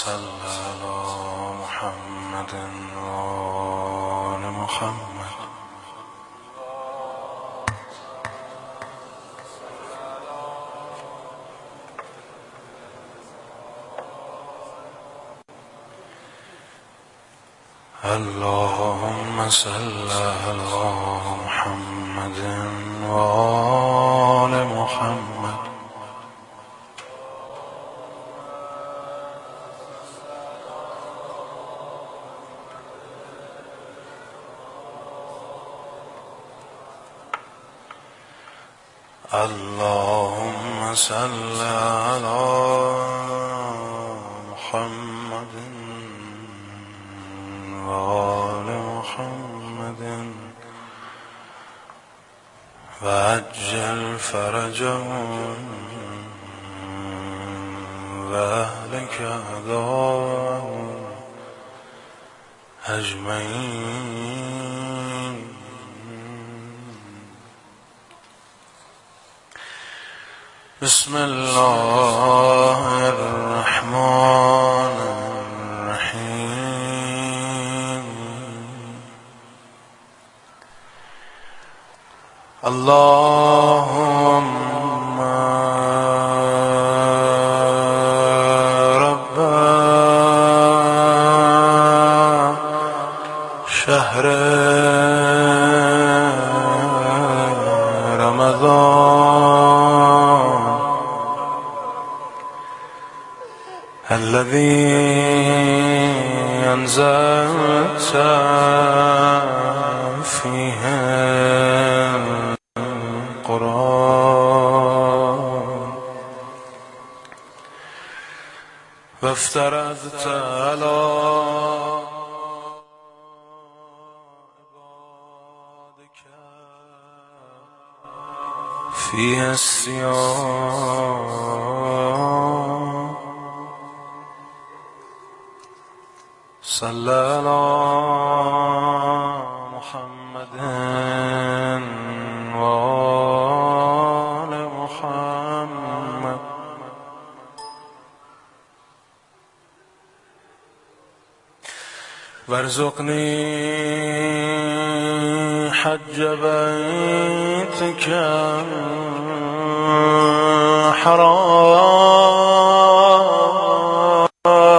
صل على محمد وآل محمد. اللهم صل على محمد وآل محمد. اللهم صل على محمد وآل محمد وعجل فرجهم وأهلك أعداءهم أجمعين. بسم الله الرحمن الرحيم. اللهم رب شهر رمضان الذي أنزلت فيه القرآن وافترضت على عبادك فيه الصيام. صلى على محمد وآل محمد. وارزقني حج بيتك حرام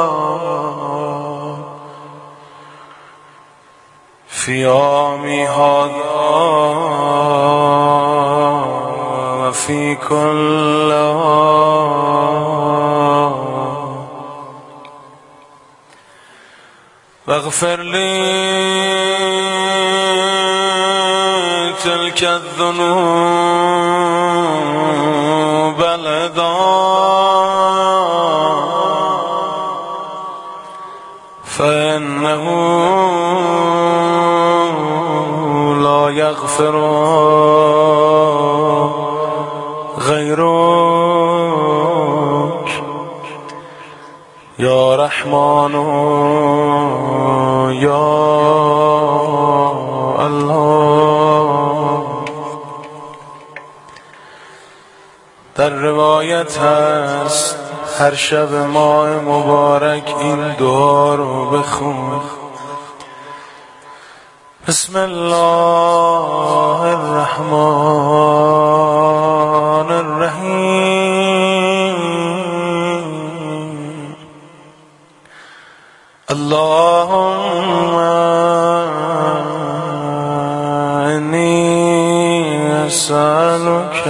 في يومي هذا وفي كل واغفر لي تلك الذنوب العظام فإنه لا يغفر غيرك يا رحمن يا الله. در روایت هست هر شب ماه مبارک این دعا رو بخون. بسم الله الرحمن الرحیم. اللهم انی اسألک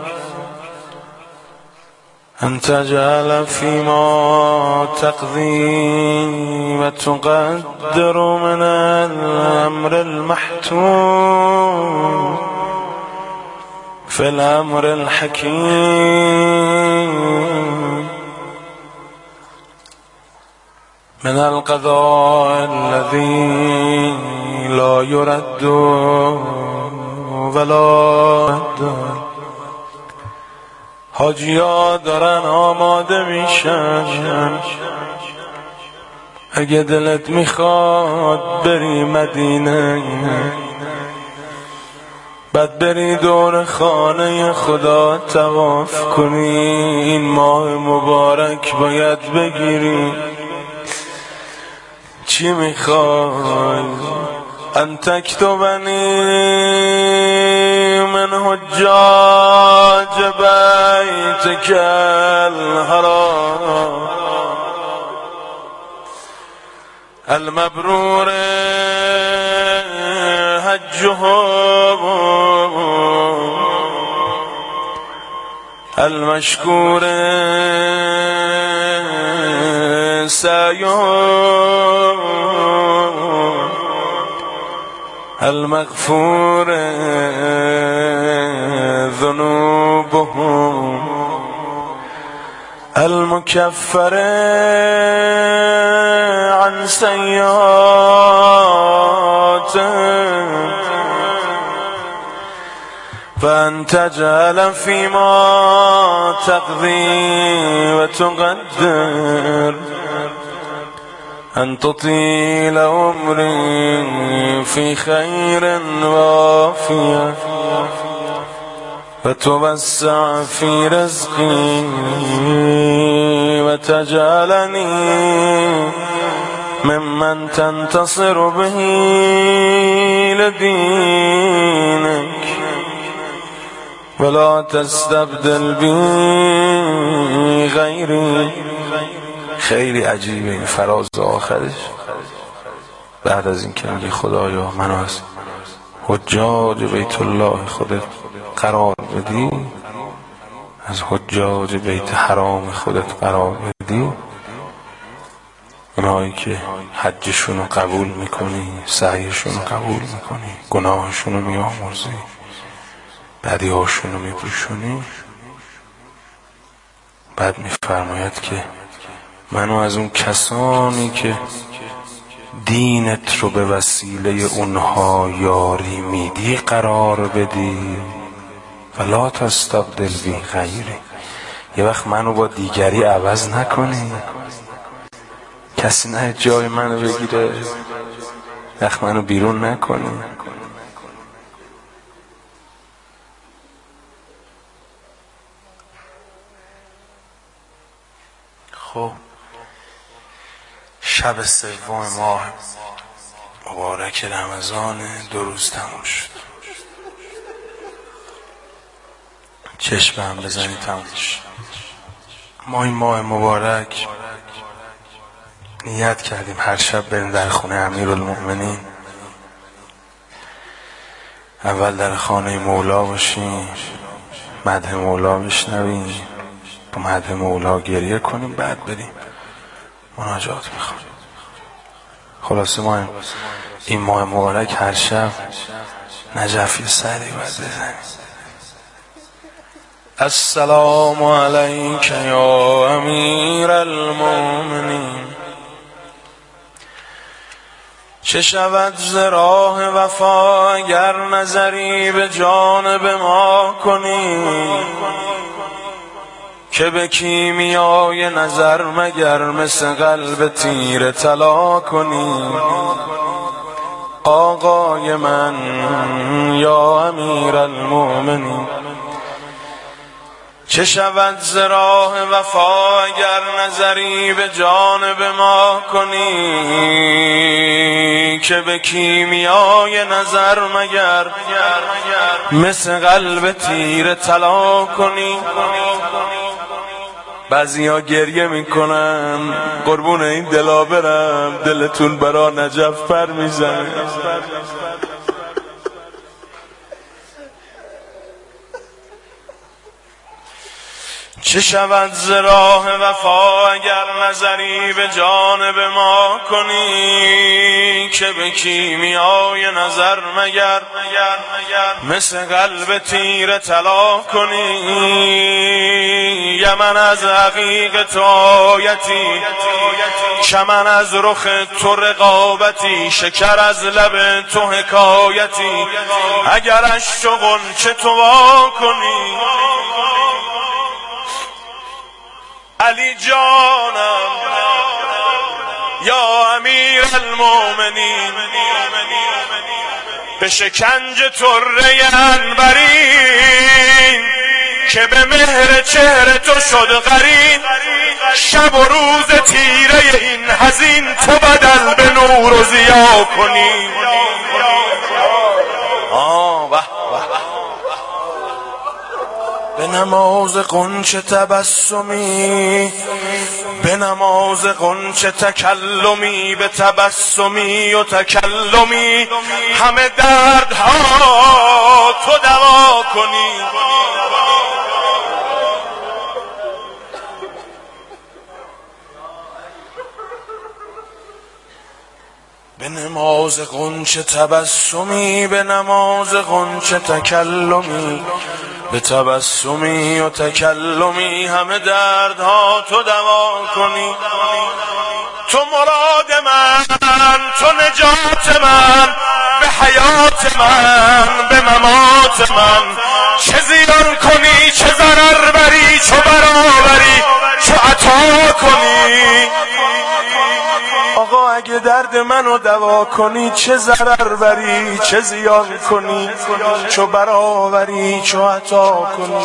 أن تجعل فيما تقضي وتقدر من الأمر المحتوم في الأمر الحكيم من القضاء الذي لا يرد ولا يرد. حاجی‌ها دارن آماده میشن، اگه دلت میخواد بری مدینه، بعد بری دور خانه خدا طواف کنی، این ماه مبارک باید بگیری چی میخوای؟ ان تکتبنی من حجاج بیتک الحرام المبرور حجهم المشکور سعیهم المغفور ذنوبهم المكفر عن سيئاتهم فأن تجعل فيما تقضي وتقدر أن تطيل عمري في خير وعافية وتوسع في رزقي وتجعلني ممن تنتصر به لدينك ولا تستبدل بی غیری. خیلی عجیبه این فراز آخرش. بعد از این که میگه خدایا منو از حجاج بیت الله خودت قرار بدی، از حجاج بیت حرام خودت قرار بدی، اونایی که حجشونو قبول میکنی، سعیشونو قبول میکنی، گناهشونو میامرزی، بدیهاشونو میپوشونی. بعد میفرماید که منو از اون کسانی که دینت رو به وسیله اونها یاری میدی قرار بدی. ولا تستبدل بی غیری. یه وقت منو با دیگری عوض نکنی، کسی نه جای منو بگیره، وقت منو بیرون نکنی. خب شب سوم ماه مبارک رمضان 2 روز تموم شد. چشم هم بزنی تموم شد. ما این ماه مبارک نیت کردیم هر شب بریم در خونه امیرالمؤمنین. اول در خانه مولا باشیم، مدح مولا بشنویم، با مدح مولا گریه کنیم، بعد بریم مناجات بخونیم. خلاصه ما این ماه مبارک هر شب نجف یه سری باید بزنیم. السلام علیک یا امیر المؤمنین. چه شود ز راه وفا اگر نظری به جانب ما کنی، که به کیمیای نظر مگر مثل قلب تیر طلا کنی. آقای من یا امیر المؤمنین، چه شود ز راه وفا اگر نظری به جانب ما کنی، که به کیمیای نظر مگر مثل قلب تیر طلا کنی. بعضی ها گریه میکنن قربون این دلا برم، دلتون برا نجف پر میزنه. چه شود ز راه وفا اگر نظری به جانب ما کنی، که به کیمیای نظر مگر مثل قلب تیر طلا کنی. یمن از عقیق تو آیتی، چمن از رخ تو رقابتی، شکر از لب تو حکایتی، اگر اشک و غنچه تو وا کنی. علی جانم یا امیر المؤمنین، به شکنج طره انورین، که به مهر چهره تو شد قرین. شب و روز تیره این حزین تو بدل به نور نور و ضیا کنی. به نماز غنچه تبسمی، به نماز غنچه تکلمی، به تبسمی و تکلمی همه دردها تو دوا کنی. به نماز غنچه تبسمی، به نماز غنچه تکلمی، به تبسمی و تکلمی همه دردها تو دوا کنی. تو مراد من، تو نجات من، به حیات من، به ممات من. چه زیان کنی چه ضرر بری، چو برآوری چو عطا کنی. آقا اگه درد منو دوا کنی، چه ضرر بری چه زیان کنی، چو برآوری چو عطا کنی.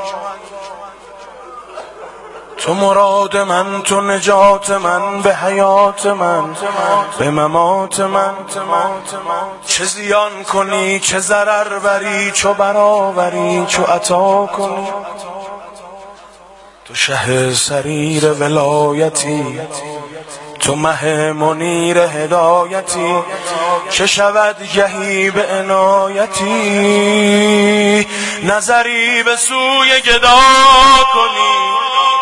تو مراد من، تو نجات من، به حیات من، به ممات من. چه زیان کنی چه ضرر بری، چو برآوری چو عطا کنی. تو شه سریر ولایتی، تو مه منیر هدایتی. چه شود گهی به عنایتی، نظری به سوی گدا کنی.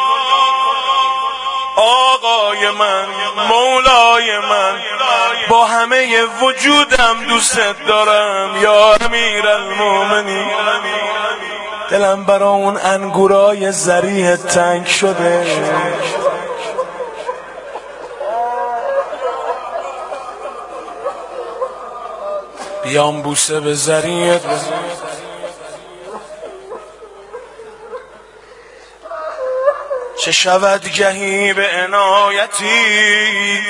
آقای من، مولای من، با همه وجودم دوست دارم یا امیرالمومنین. دلم برا اون انگورای زریح تنگ شده. بیام بوسه به زریعت بزن. چه شود گهی به عنایتی،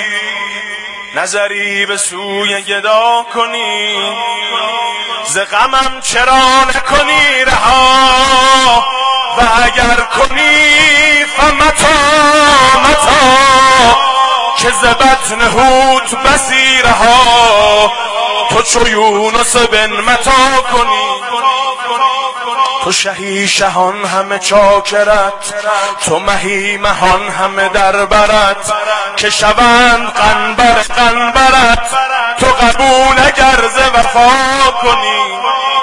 نظری به سوی گدا کنی. ز غمم چرا نکنی رها، و اگر کنی فمتا متا. که ز بطن حوت بسی رها، تو چو یونس بن متی کنی. تو شهی شهان همه چاکرت، تو مهی مهان همه در برت. که شوند قنبر قنبرت، تو قبول اگر ز وفا کنی.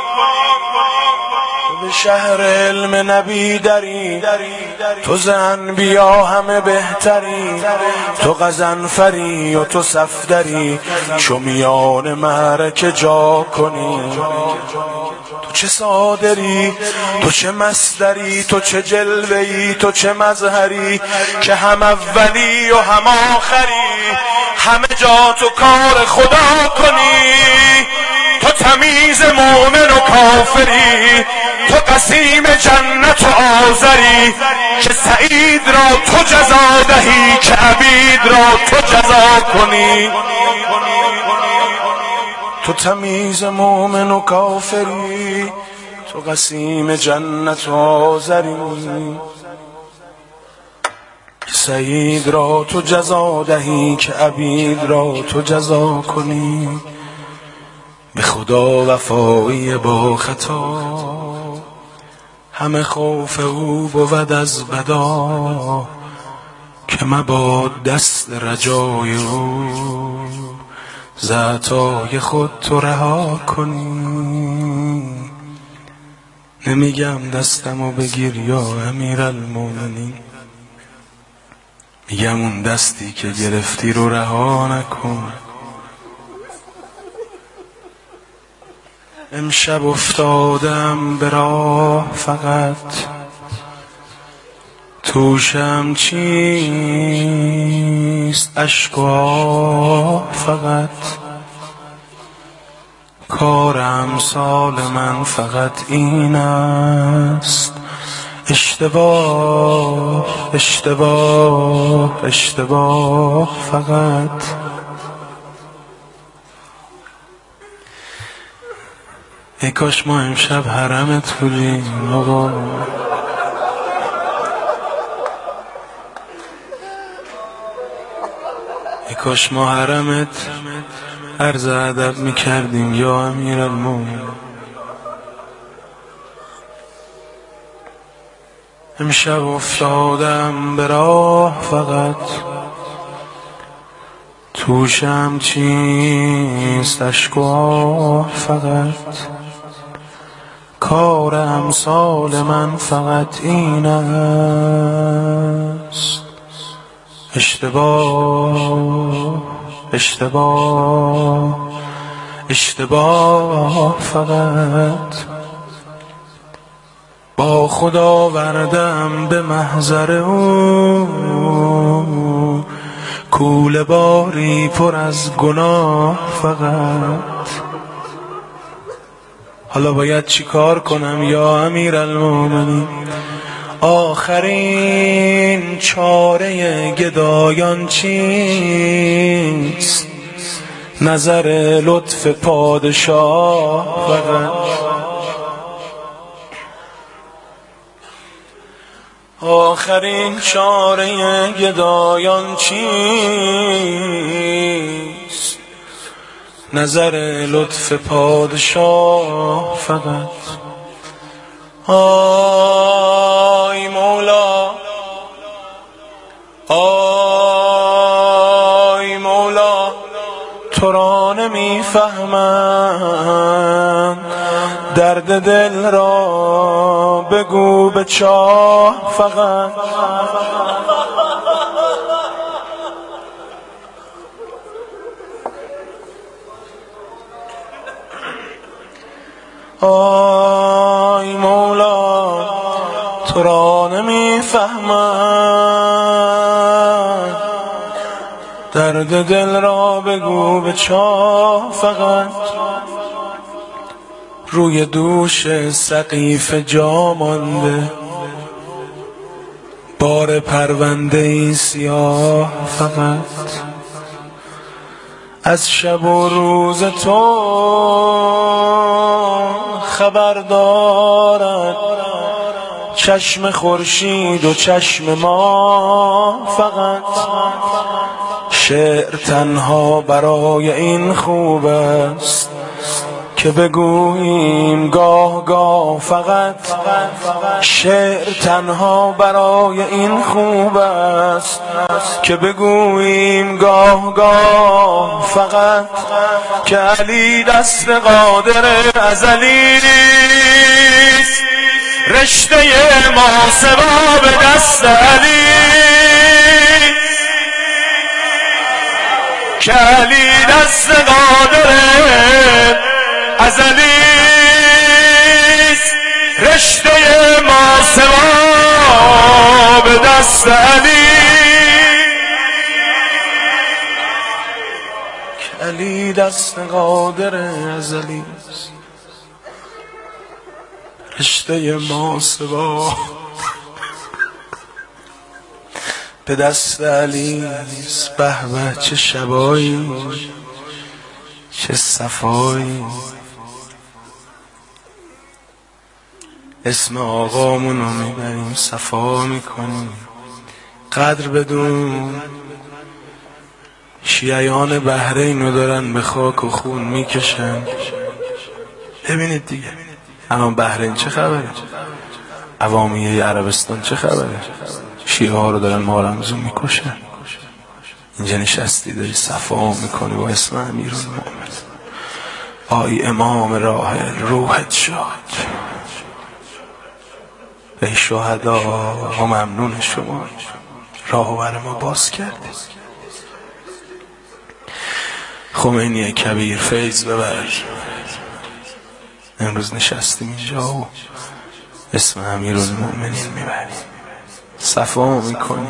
به شهر علم نبی دری، تو ز انبیا همه بهتری. تو غضنفری و تو صفدری، چو میان معرکه جا کنی. تو چه صادری، تو چه مصدری، تو چه جلوه‌ای، تو چه مظهری. که هم اولی و هم آخری، همه جا تو کار خدا کنی. تو تمیز مومن و کافری، تو قسیم جنت و آذری. که سعید را تو جزا دهی، که عبید را تو جزا کنی. تو تمیز مومن و کافری، تو قسیم جنت و آذری. سعید را تو جزا دهی، که عبید را تو جزا کنی. به خدا وفایی با خطا، همه خوف او بود از بدا. که مباد دست رجای او، ز عطای خود تو رها کنی. نمیگم دستمو بگیر یا امیرالمومنین، میگم اون دستی که گرفتی رو رها نکن. امشب افتادم به راه فقط، توشم چیست اشک و آه فقط. کار امثال من فقط این است، اشتباه اشتباه اشتباه فقط. ای کاش ما امشب حرمت بودیم آقا. ای کاش ما حرمت عرض ادب میکردیم یا امیرالمومنین. امشب افتادم به راه فقط توشم چیست اشک و آه فقط. کار امثال من فقط این است. اشتباه اشتباه اشتباه فقط. با خدا وردم به محضر او کوله باری پر از گناه فقط. حالا باید چی کار کنم یا امیرالمومنین؟ آخرین چاره گدایان چیست؟ نظر لطف پادشاه فقط. آخرین چاره گدایان چیست؟ نظر لطف پادشاه فقط. آی مولا آی مولا تو را نمیفهمم، درد دل را بگو به چاه فقط. آی مولا تو را نمیفهمم، درد دل را بگو به چاه فقط. روی دوش سقیف جا مانده بار پرونده سیاه فقط. از شب و روز تو خبر دارد چشم خورشید و چشم ما فقط. شعر تنها برای این خوب است که بگوییم گاه گاه فقط. شعر تنها برای این خوب است که بگوییم گاه گاه فقط. که علی دست قادر ازلی نیست، رشته ما سوا به دست علی. که علی دست قادر ازلی است، رشته ما سوا به دست علی. که علی دست قادر ازلی است، رشته ما سوا به دست علی است. به به چه شبایی چه صفایی. اسم آقامونو میبریم صفا میکنیم. قدر بدون شیعیان بحرینو دارن به خاک و خون میکشن. ببینید دیگه الان بحرین چه خبره، عوامیه عربستان چه خبره، شیعه ها رو دارن مارمزون میکشن. اینجا نشستی داری صفا میکنی با اسم امیرالمومنین. آی امام راحل روحت شاد. ای شهدا ما ممنون شما، راهبر ما باز کردید. خمینی کبیر فیض ببر. امروز نشستیم اینجا و اسم امیرالمومنین میبریم، صفا میکنی.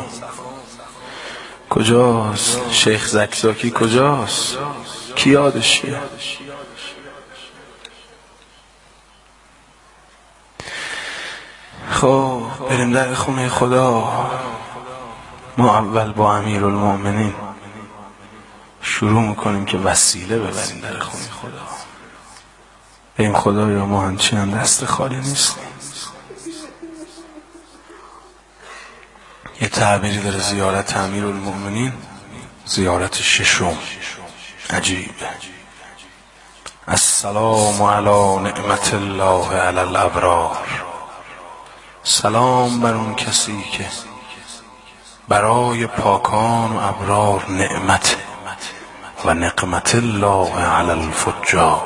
کجاست شیخ زکزاکی؟ کجاست؟ کی یادشیه؟ خب بریم در خونه خدا. ما اول با امیرالمومنین شروع میکنیم که وسیله ببریم در خونه خدا. این خدایا ما همچنان دست خالی نیستیم. یه تعبیری داره زیارت امیرالمومنین، زیارت ششم عجیبه. السلام علی نعمت الله علی الابرار. سلام بر اون کسی که برای پاکان و ابرار نعمت و نقمت الله علی الفجار.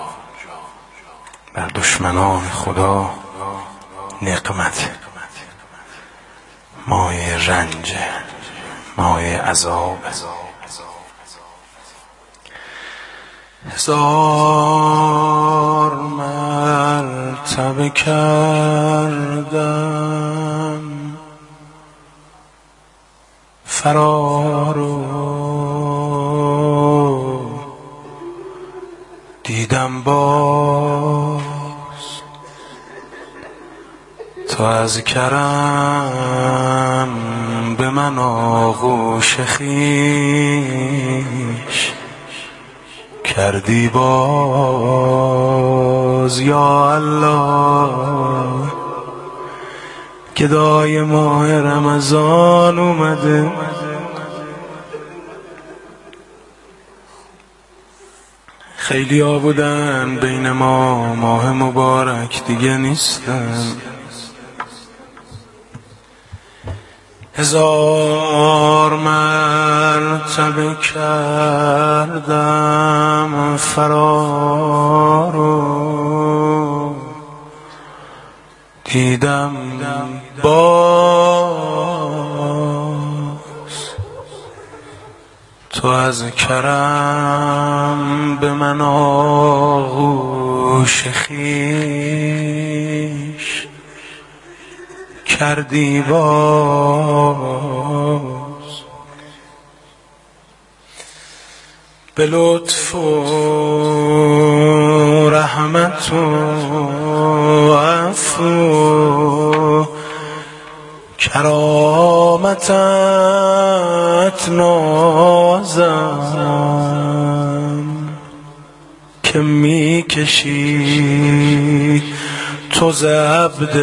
بر دشمنان خدا نقمت، مایه رنج، مایه عذاب. هزار مرتبه کردم فرارو، دیدم باز تو از کرم به من آغوش خویش کردی باز. یا الله گدای ماه رمضان اومده، خیلی ها بودن بین ما، ماه مبارک دیگه نیستن. هزار مرتبه کردم فرارو، دیدم باز تو از کرم به من آغوش خویش کردی باز. به لطف و رحمت و عفو کرامتت نازم که میکشی تو ز عبد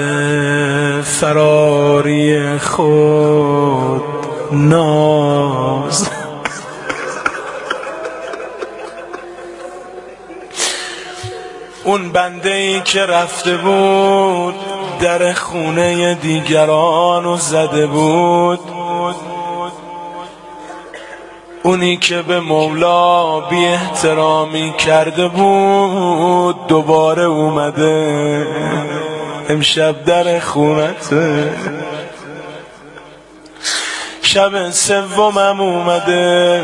فراری خود ناز. اون بنده ای که رفته بود در خونه دیگرانو زده بود، اونی که به مولا بی احترامی کرده بود دوباره اومده امشب در خونته. شب سومم اومده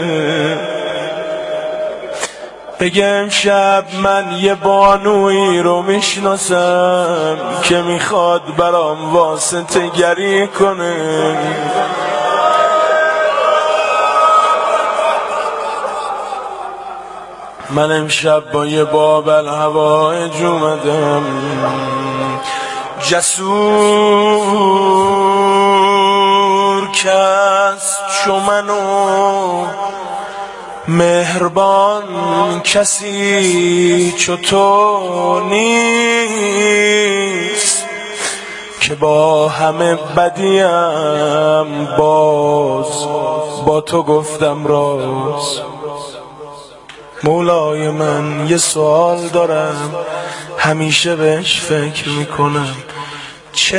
بگه امشب من یه بانویی رو میشناسم که میخواد برام واسطه گری کنه. من امشب با یه بابل هوایج اومدم، جسور کس چو منو، مهربان کسی چو تو نیست، که با همه بدیم باز با تو گفتم راز. مولای من یه سوال دارم، همیشه بهش فکر میکنم، چه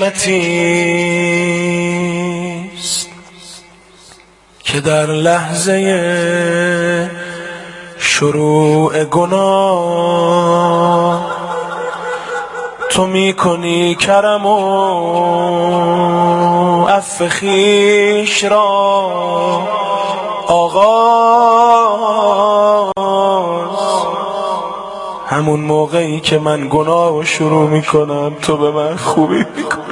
حکمتیست که در لحظه شروع گناه تو میکنی کرم و عفو خویش را آغاز. همون موقعی که من گناه رو شروع میکنم تو به من خوبی میکنی.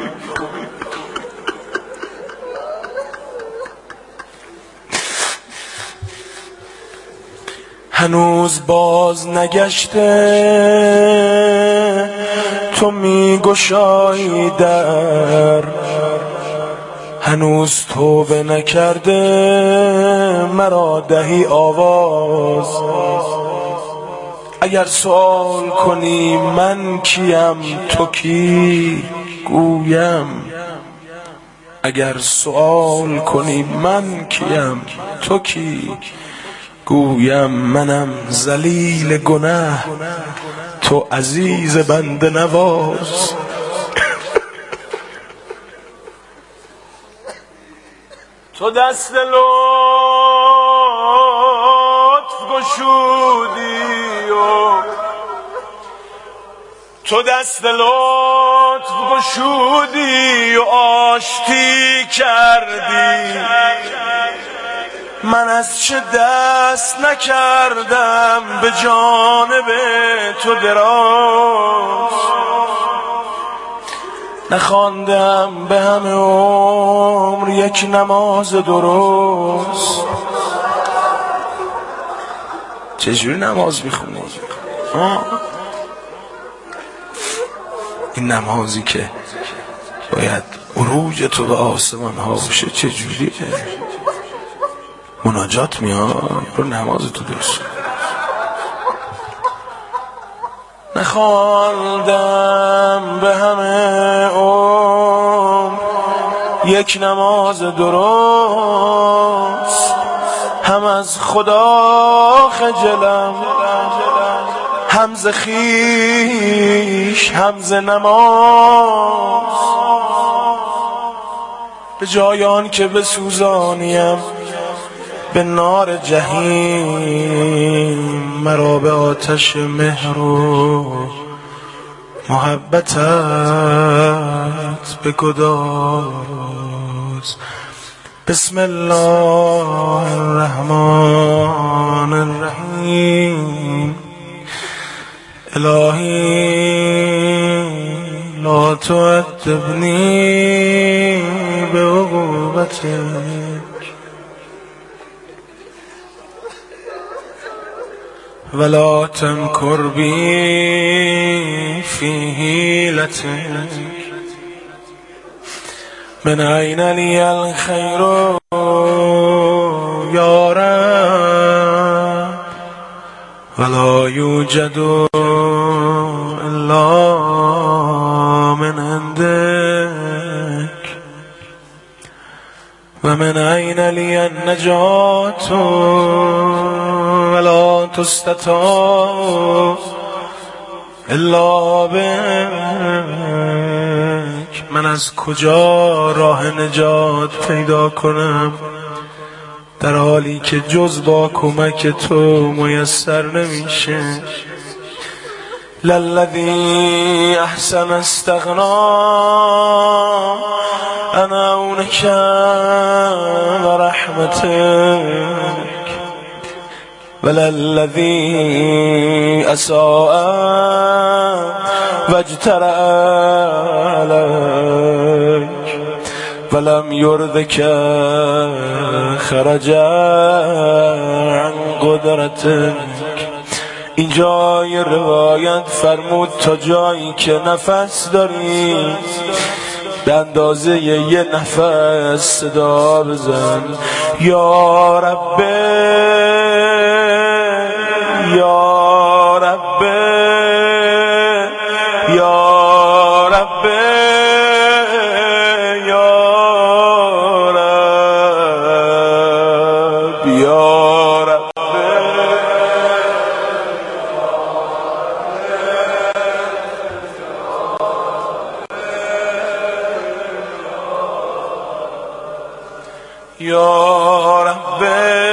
هنوز باز نگشته تو میگشایی در، هنوز توبه نکرده مرا دهی آواز. اگر سوال کنی من کیم تو کی، گویم اگر سؤال کنی من کیم تو کی، گویم منم ذلیل گنه تو عزیز بنده نواز. تو دست لطف گشودی و تو دست لطف گشودی و آشتی کردی، من از چه دست نکردم به جانب تو دراز، نخواندم به همه عمر یک نماز درست. چجوری نماز میخونی؟ این نمازی که باید عروج تو به آسمان ها باشه چجوریه؟ مناجات میاد رو نماز تو درست. نخواندم به همه عمر یک نماز درست، هم از خدا خجلم هم ز خویش هم ز نماز، به جای آن که بسوزانیم به نار جهیم، مرا به آتش مهر و محبتت بگداز. بسم الله الرحمن الرحیم. الهی لا تعذبنی بعقوبتک ولا تمکر بی فی حیلتک، من این لی الخیر یا رب ولا یوجد الا من عندک، و من این لی النجات ولا تستطاع الا بک. من از کجا راه نجات پیدا کنم در حالی که جز با کمک تو میسر نمیشه؟ للذی احسن استغنا انا اونک و رحمتک، وللذی اساء و اجترأ علیک ولم یرضک خرج عن قدرتک. اینجای روایت فرمود تا جایی که نفس داری به اندازه یه نفس صدا بزن یا رب یا رب یا رب یا رب یا رب. یا رب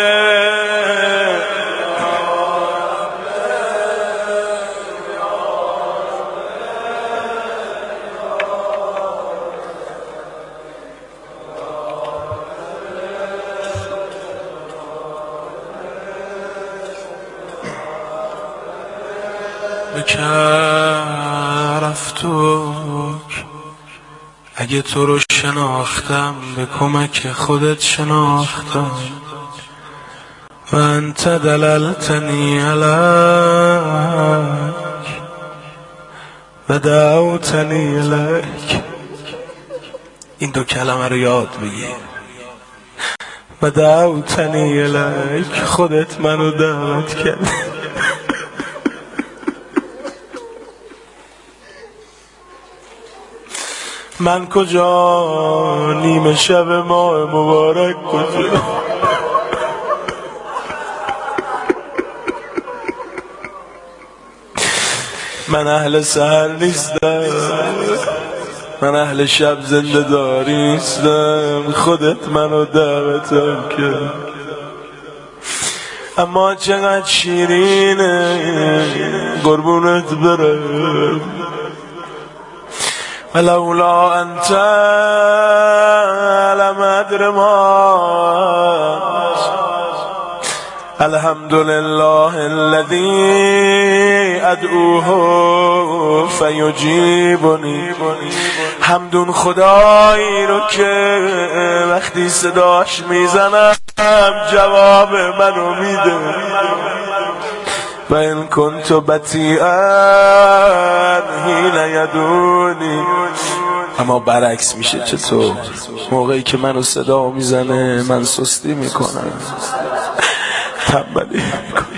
بک عرفتک، اگه تو رو شناختم به کمک خودت شناختم، و انت دللتنی علیک و دعوتنی الیک. این دو کلمه رو یاد بگیر. و دعوتنی الیک، خودت منو دعوت کرد. من کجا نیمه شب ماه مبارک کجا؟ من اهل سحر نیستم، من اهل شب زنده داری نیستم. خودت منو دعوتم کرد، اما چقدر شیرینه قربونت برم. ولولا انت لم ادر ما. الحمد لله الذي ادعوه فیجیبنی. حمدون خدایی رو که وقتی صداش میزنم جواب منو میده. و این کنت بطیئا حین یدونی. اما برعکس میشه. چطور؟ موقعی که منو صدا میزنه من سستی میکنم، تنبلی میکنم.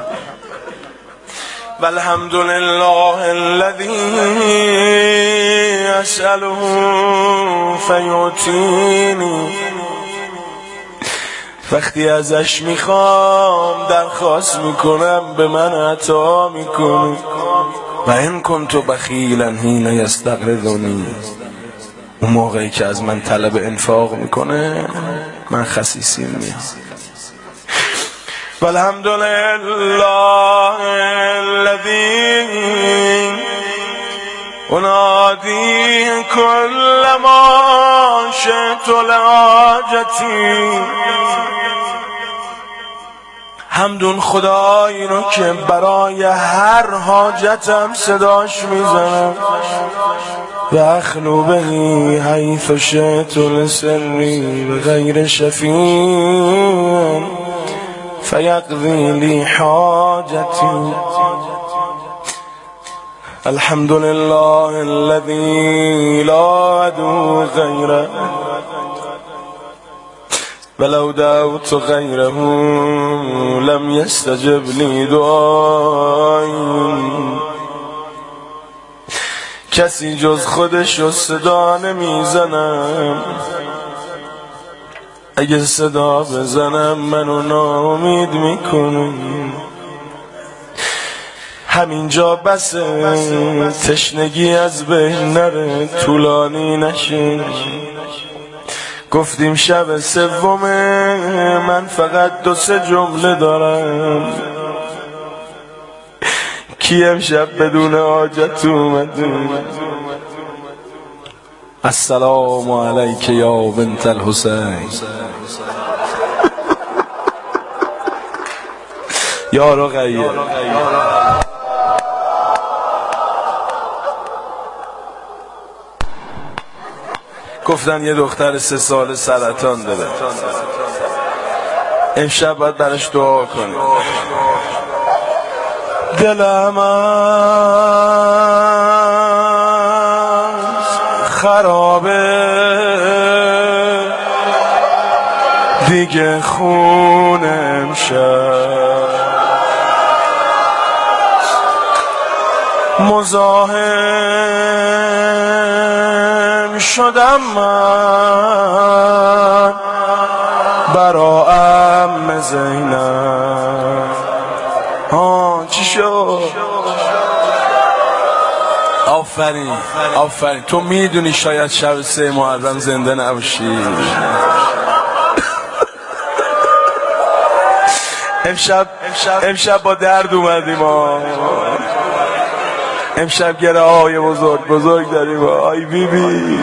والحمد لله الذي اسأله فیعطینی. وقتی ازش میخوام درخواست میکنم به من عطا میکنه. و این کنت بخیلا حین یستقرضنی. اون موقعی که از من طلب انفاق میکنه من خسیسیم میام. والحمد لله الذي انادی كل ما شئت لحاجتی. حمدون خدایی رو که برای هر حاجتم صداش میزنم. و اخلو بهی حیث شئت لسری بغیر شفیع فیقضی لی حاجتی. الحمد لله الذي لا ادعو غیره ولو دعوت غیره لم یستجب لی دعایی. کسی جز خودش رو صدا نمیزنم. اگه صدا بزنم منو ناامید میکنم. همینجا بسه تشنگی از بین نره، طولانی نشه. گفتیم شب سومه، من فقط 2-3 جمله دارم. کی امشب بدون حاجت اومده؟ السلام علیک یا بنت الحسین. یا رقیه. گفتن یه دختر 3 ساله سرطان داره، امشب باید براش دعا کنی. دلم خرابه دیگه، خونم شد مزاحم شدم من برا عم زینب. چی شد؟ آفرین آفرین. تو میدونی شاید شب 3 محرم زنده نباشی. امشب با درد اومدیم. امشب گره های بزرگ داریم. آی بی بی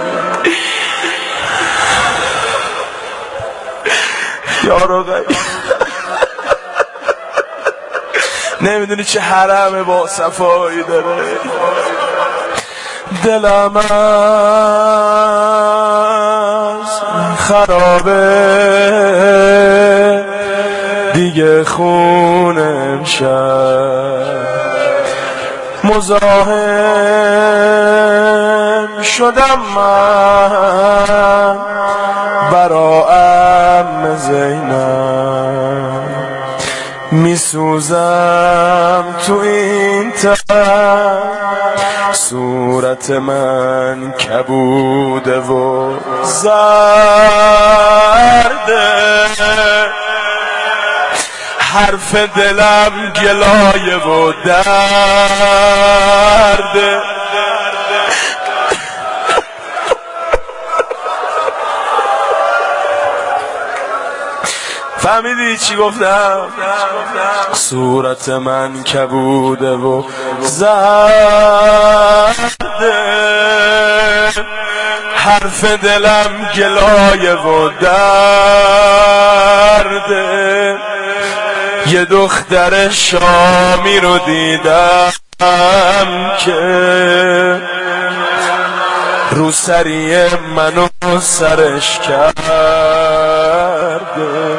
یارو غیر نمیدونی چه حرم با صفایی داره. دلم از خرابه دیگه، خونم شد مزاحم شدم من برا عم زینب. میسوزم تو این تن صورت من کبوده و زرده، حرف دلم گلایه و درده. فهمیدی چی گفتم؟ صورت من کبوده و زرده، حرف دلم گلایه و درده. یه دختر شامی رو دیدم که روسری منو سرش کرده.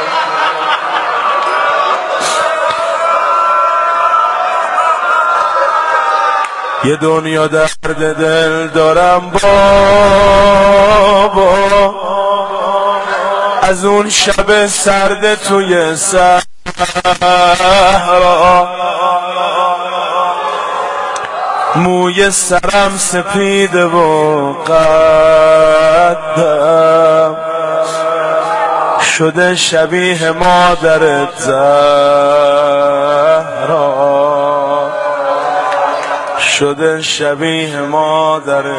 یه دنیا درد دل دارم بابا، از اون شب سرد توی صحرا. موی سرم سپیده و قدم شده شبیه مادرت زهرا، شده شبیه مادرت.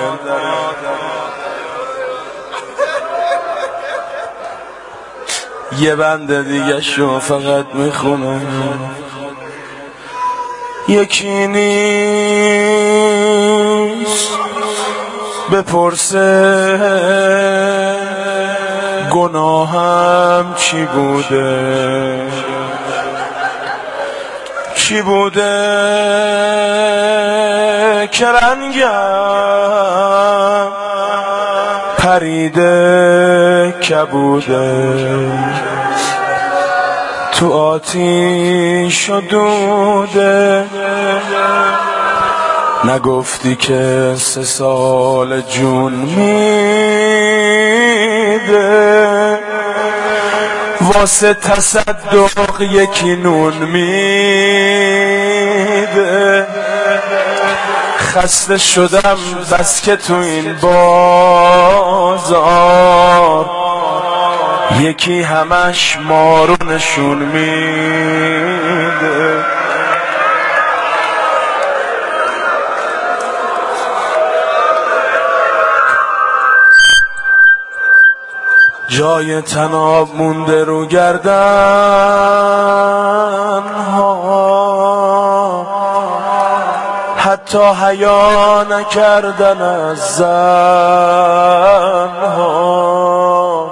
یه بند دیگه شو فقط میخونم، یکی نیست بپرسه گناهم چی بوده، چی بوده که رنگم پریده کبوده، تو آتیش و دوده. نگفتی که 3 سال جون میده، واسه تصدق یکی نون میده. خسته شدم بس که تو این بازار یکی همش ما رو نشون میده. جای تناب مونده رو گردن ها، حتی حیا نکردن از زن ها.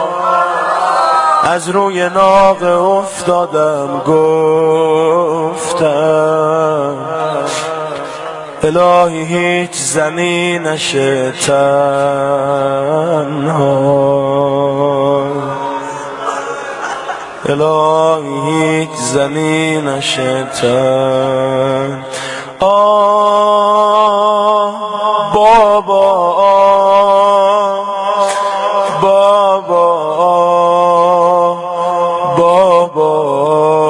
از روی ناقه افتادم گفتم الهی هیچ زنی نشه تنها، الهی هیچ زنی نشه تنها. بابا بابا بابا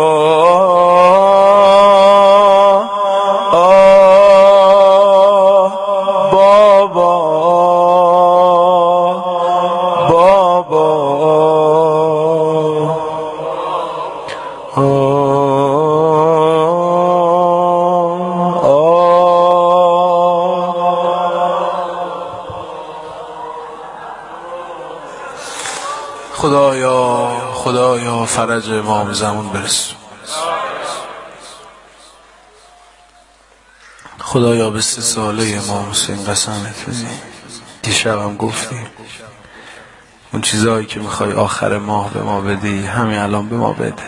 خدایا فرج امام زمان برسون. خدایا به 3 ساله امام حسین قسمت بدی. دیشبم گفتیم اون چیزایی که میخوای آخر ماه به ما بدی همین الان به ما بده.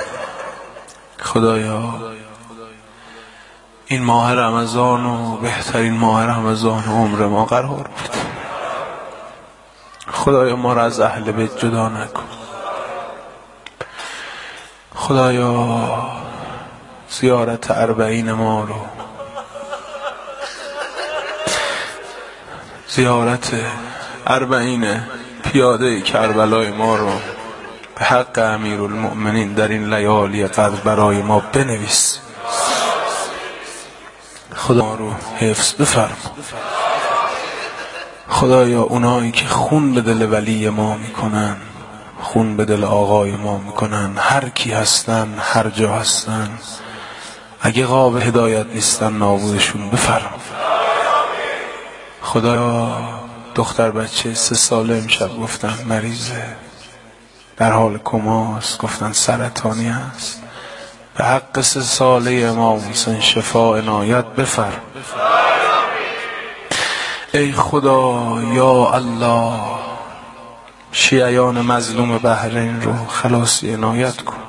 خدایا این ماه رمضان و بهترین ماه رمضان عمر ما قرار بده. خدایا ما را از اهل بیت جدا نکن. خدایا زیارت 40 ما رو، زیارت 40 پیاده کربلای ما رو به حق امیرالمؤمنین در این لیالی قدر برای ما بنویس. خدا رو حفظ بفرما. خدایا اونایی که خون به دل ولی ما میکنن، خون به دل آقای ما میکنن، هر کی هستن، هر جا هستن، اگه قابل هدایت نیستن نابودشون بفرما. خدایا دختر بچه 3 ساله امشب گفتن مریضه، در حال کماست، گفتن سرطانی است. به حق 3 ساله امام حسین شفا عنایت بفرما. ای خدا یا الله، شیعیان مظلوم بحرین رو خلاصی عنایت کن.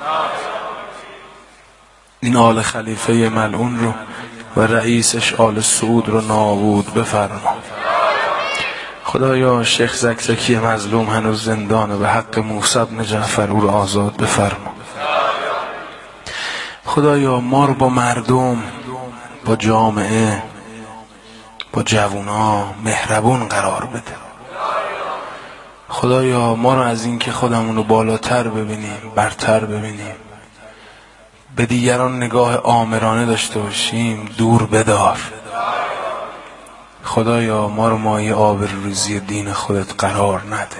این آل خلیفه ملعون رو و رئیسش آل سعود رو نابود بفرما. خدایا شیخ زکزکی مظلوم هنوز زندانه، به حق موسی بن جعفر او رو آزاد بفرما. خدایا ما رو با مردم، با جامعه، با جوونا مهربون قرار بده. خدایا ما رو از این که خودمون رو بالاتر ببینیم، برتر ببینیم، به دیگران نگاه آمرانه داشته باشیم دور بدار. خدایا ما رو مایه آبروریزی دین خودت قرار نده.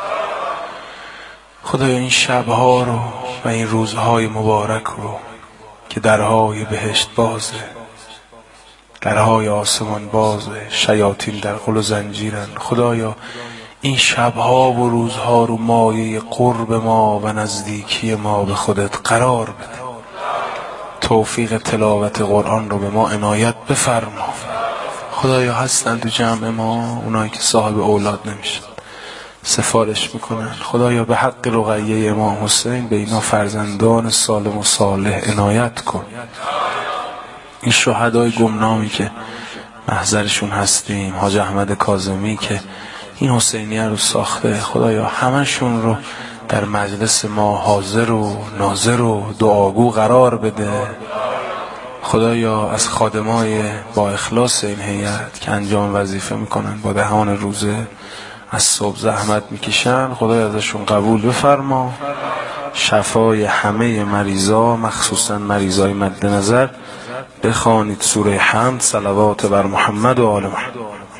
خدایا این شبها رو و این روزهای مبارک رو که درهای بهشت بازه، درهای آسمان بازه، شیاطین در غل و زنجیرن، خدایا این شبها و روزها رو مایه قرب ما و نزدیکی ما به خودت قرار بده. توفیق تلاوت قرآن رو به ما عنایت بفرما. خدایا هستن تو جمع ما اونایی که صاحب اولاد نمیشن، سفارش میکنن، خدایا به حق رقیه امام حسین به اینا فرزندان سالم و صالح عنایت کن. این شهدای گمنامی که محضرشون هستیم، حاج احمد کاظمی که این حسینیه رو ساخته، خدایا همشون رو در مجلس ما حاضر و ناظر و دعاگو قرار بده. خدایا از خادمای با اخلاص این هیئت که انجام وظیفه میکنن، با دهان روزه از صبح زحمت میکشن، خدایا ازشون قبول بفرما. شفای همه مریضا، مخصوصا مریضای مد نظر، بخوانید سوره حمد، صلوات بر محمد و آل محمد.